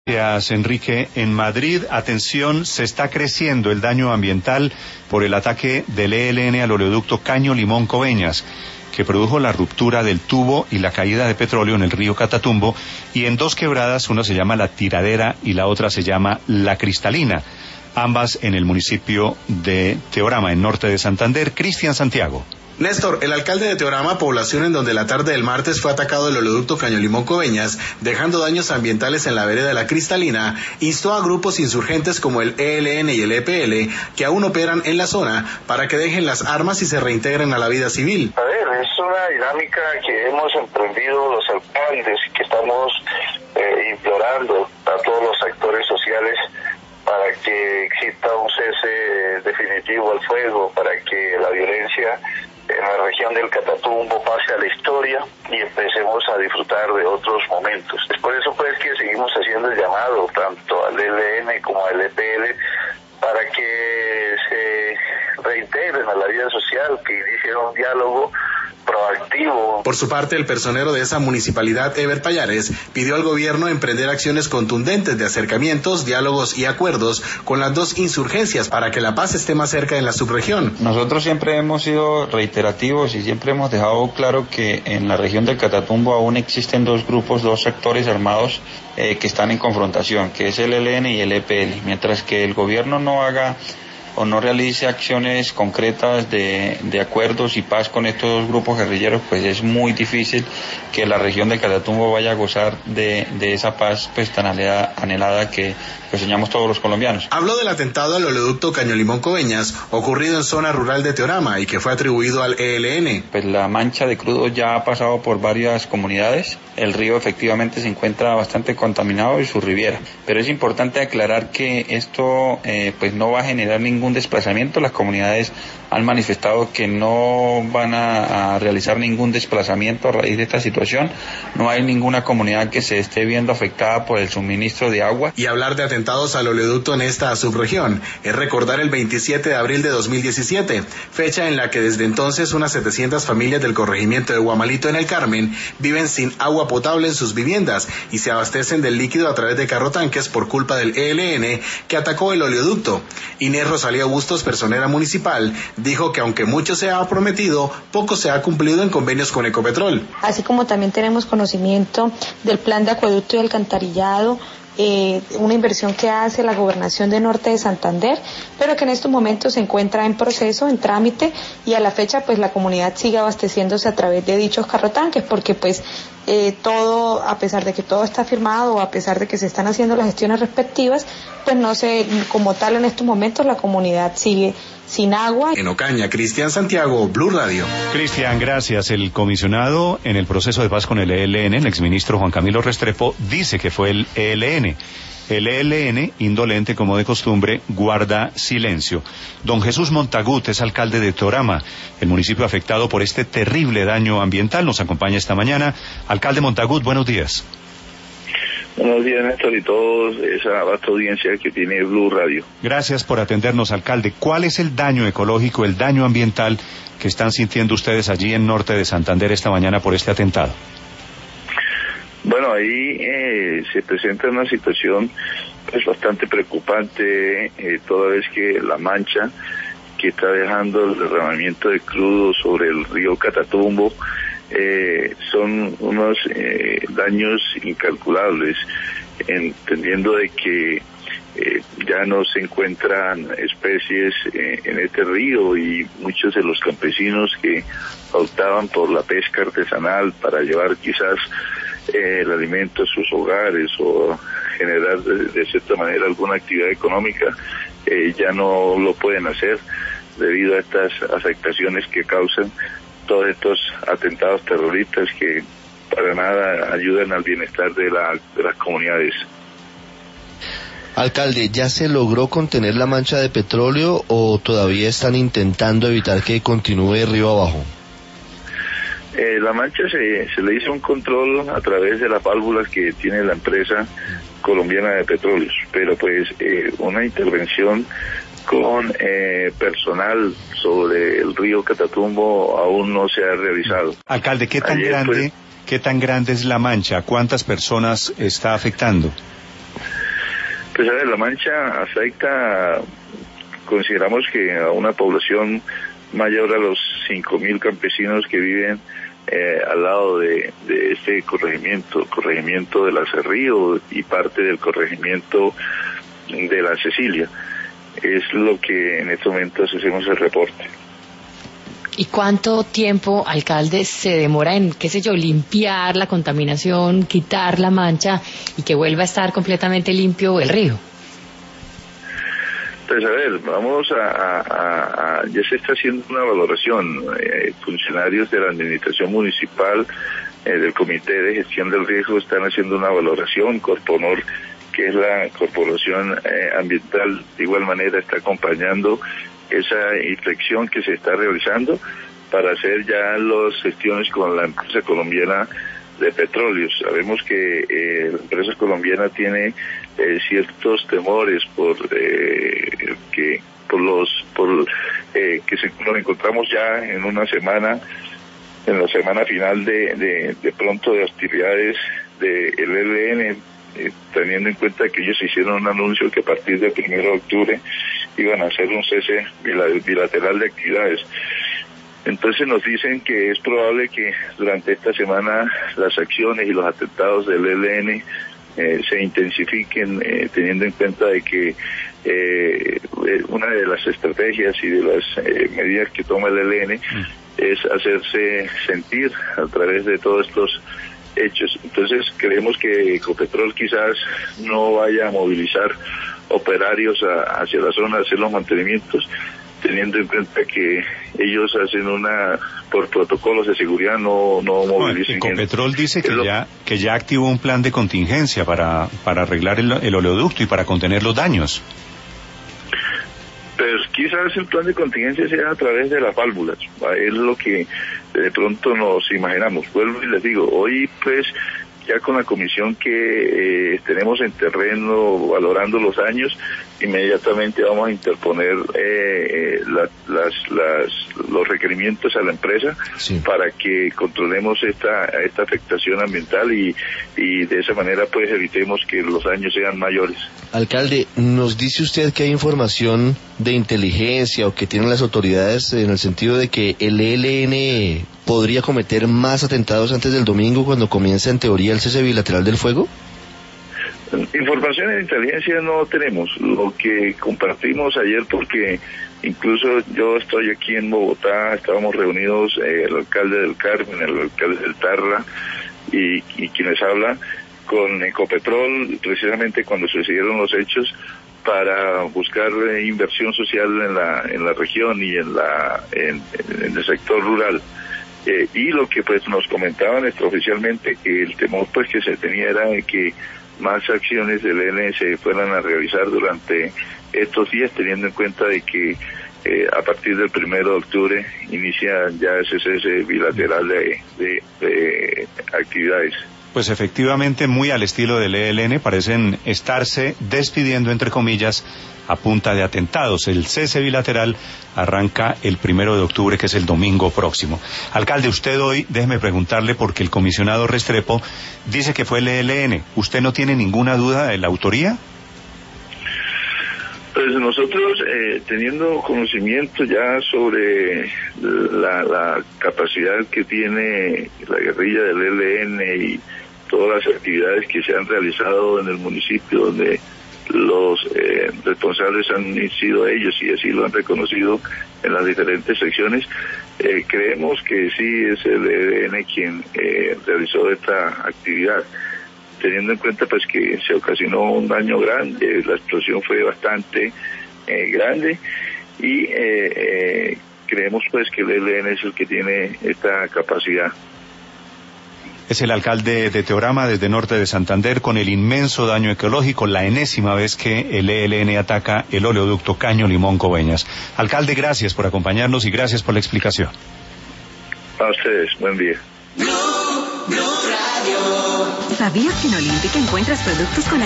Gracias, Enrique. En Madrid, atención, se está creciendo el daño ambiental por el ataque del ELN al oleoducto Caño Limón Coveñas, que produjo la ruptura del tubo y la caída de petróleo en el río Catatumbo, y en dos quebradas, una se llama La Tiradera y la otra se llama La Cristalina, ambas en el municipio de Teorama, en norte de Santander. Cristian Santiago. Néstor, el alcalde de Teorama, población en donde la tarde del martes fue atacado el oleoducto Caño Limón Coveñas, dejando daños ambientales en la vereda de La Cristalina, instó a grupos insurgentes como el ELN y el EPL, que aún operan en la zona, para que dejen las armas y se reintegren a la vida civil. A ver, es una dinámica que hemos emprendido los alcaldes y que estamos implorando a todos los actores sociales para que exista un cese definitivo al fuego, para que la violencia en la región del Catatumbo pase a la historia y empecemos a disfrutar de otros momentos. Es por eso pues que seguimos haciendo el llamado tanto al ELN como al EPL para que se reintegren a la vida social, que inicien un diálogo proactivo. Por su parte, el personero de esa municipalidad, Ever Payares, pidió al gobierno emprender acciones contundentes de acercamientos, diálogos y acuerdos con las dos insurgencias para que la paz esté más cerca en la subregión. Nosotros siempre hemos sido reiterativos y siempre hemos dejado claro que en la región del Catatumbo aún existen dos grupos, dos sectores armados que están en confrontación, que es el ELN y el EPL. Mientras que el gobierno no haga o no realice acciones concretas de acuerdos y paz con estos dos grupos guerrilleros, pues es muy difícil que la región del Catatumbo vaya a gozar de esa paz pues tan anhelada que soñamos todos los colombianos. Habló del atentado al oleoducto Caño Limón Coveñas, ocurrido en zona rural de Teorama y que fue atribuido al ELN. Pues la mancha de crudo ya ha pasado por varias comunidades. El río efectivamente se encuentra bastante contaminado y su riviera, pero es importante aclarar que esto pues no va a generar ningún desplazamiento. Las comunidades han manifestado que no van a realizar ningún desplazamiento a raíz de esta situación. No hay ninguna comunidad que se esté viendo afectada por el suministro de agua. Y hablar de atentados al oleoducto en esta subregión es recordar el 27 de abril de 2017, fecha en la que desde entonces unas 700 familias del corregimiento de Guamalito en el Carmen viven sin agua potable en sus viviendas y se abastecen del líquido a través de carrotanques por culpa del ELN que atacó el oleoducto. Inés Rosalía Bustos, personera municipal, dijo que aunque mucho se ha prometido, poco se ha cumplido en convenios con Ecopetrol. Así como también tenemos conocimiento del plan de acueducto y alcantarillado, una inversión que hace la Gobernación de Norte de Santander, pero que en estos momentos se encuentra en proceso, en trámite, y a la fecha pues la comunidad sigue abasteciéndose a través de dichos carrotanques, porque pues todo, a pesar de que todo está firmado, a pesar de que se están haciendo las gestiones respectivas, pues no se, como tal en estos momentos la comunidad sigue sin agua. En Ocaña, Cristian Santiago, Blue Radio. Cristian, gracias. El comisionado en el proceso de paz con el ELN, el exministro Juan Camilo Restrepo, dice que fue el ELN. El ELN, indolente como de costumbre, guarda silencio. Don Jesús Montagut es alcalde de Teorama, el municipio afectado por este terrible daño ambiental. Nos acompaña esta mañana. Alcalde Montagut, buenos días. Buenos días, Néstor, y todos, esa vasta audiencia que tiene Blue Radio. Gracias por atendernos, alcalde. ¿Cuál es el daño ecológico, el daño ambiental que están sintiendo ustedes allí en norte de Santander esta mañana por este atentado? Bueno, ahí se presenta una situación pues bastante preocupante, toda vez que la mancha que está dejando el derramamiento de crudo sobre el río Catatumbo son unos daños incalculables, entendiendo de que ya no se encuentran especies en este río y muchos de los campesinos que optaban por la pesca artesanal para llevar quizás el alimento a sus hogares o generar de cierta manera alguna actividad económica, ya no lo pueden hacer debido a estas afectaciones que causan todos estos atentados terroristas que para nada ayudan al bienestar de las comunidades. Alcalde, ¿ya se logró contener la mancha de petróleo o todavía están intentando evitar que continúe río abajo? La mancha se le hizo un control a través de las válvulas que tiene la empresa colombiana de petróleos, pero pues una intervención con personal sobre el río Catatumbo aún no se ha realizado. Alcalde, ¿qué tan grande es la mancha? ¿Cuántas personas está afectando? Pues a ver, la mancha afecta, consideramos que a una población mayor a los 5.000 campesinos que viven al lado de este corregimiento del Acerrío y parte del corregimiento de la Cecilia. Es lo que en estos momentos hacemos el reporte. ¿Y cuánto tiempo, alcalde, se demora en, qué sé yo, limpiar la contaminación, quitar la mancha y que vuelva a estar completamente limpio el río? Pues a ver, vamos ya se está haciendo una valoración. Funcionarios de la administración municipal, del Comité de Gestión del Riesgo, están haciendo una valoración. Corponor, que es la corporación ambiental, de igual manera está acompañando esa inspección que se está realizando para hacer ya las gestiones con la empresa colombiana de petróleos. Sabemos que la empresa colombiana tiene ciertos temores que nos encontramos ya en la semana final de pronto de actividades del ELN, teniendo en cuenta que ellos hicieron un anuncio que a partir del 1 de octubre iban a hacer un cese bilateral de actividades. Entonces nos dicen que es probable que durante esta semana las acciones y los atentados del ELN se intensifiquen, teniendo en cuenta de que una de las estrategias y de las medidas que toma el ELN es hacerse sentir a través de todos estos hechos. Entonces creemos que Ecopetrol quizás no vaya a movilizar operarios hacia la zona a hacer los mantenimientos, teniendo en cuenta que ellos hacen por protocolos de seguridad no movilizan. Ecopetrol dice que ya activó un plan de contingencia para arreglar el oleoducto y para contener los daños. Pero quizás el plan de contingencia sea a través de las válvulas, es lo que de pronto nos imaginamos. Vuelvo y les digo, hoy pues ya con la comisión que tenemos en terreno valorando los daños, inmediatamente vamos a interponer los requerimientos a la empresa para que controlemos esta afectación ambiental y de esa manera pues evitemos que los daños sean mayores. Alcalde, ¿nos dice usted que hay información de inteligencia o que tienen las autoridades en el sentido de que el ELN podría cometer más atentados antes del domingo cuando comienza en teoría el cese bilateral del fuego? Información de inteligencia no tenemos. Lo que compartimos ayer, porque incluso yo estoy aquí en Bogotá, estábamos reunidos el alcalde del Carmen, el alcalde del Tarra y quienes hablan con Ecopetrol precisamente cuando sucedieron los hechos para buscar inversión social en la región y en el sector rural. Y lo que pues nos comentaban extraoficialmente, que el temor pues que se tenía era de que más acciones del ELN se fueran a realizar durante estos días, teniendo en cuenta de que a partir del 1 de octubre inicia ya ese cese bilateral de actividades. Pues efectivamente, muy al estilo del ELN, parecen estarse despidiendo, entre comillas, a punta de atentados. El cese bilateral arranca el 1 de octubre, que es el domingo próximo. Alcalde, usted hoy, déjeme preguntarle, porque el comisionado Restrepo dice que fue el ELN. ¿Usted no tiene ninguna duda de la autoría? Pues nosotros, teniendo conocimiento ya sobre la capacidad que tiene la guerrilla del ELN y todas las actividades que se han realizado en el municipio, donde los responsables han sido ellos y así lo han reconocido en las diferentes secciones, creemos que sí es el ELN quien realizó esta actividad, teniendo en cuenta pues que se ocasionó un daño grande, la explosión fue bastante grande y creemos pues que el ELN es el que tiene esta capacidad. Es el alcalde de Teorama, desde norte de Santander, con el inmenso daño ecológico, la enésima vez que el ELN ataca el oleoducto Caño Limón Coveñas. Alcalde, gracias por acompañarnos y gracias por la explicación. A ustedes, buen día. ¿Sabías que en Olímpica encuentras productos con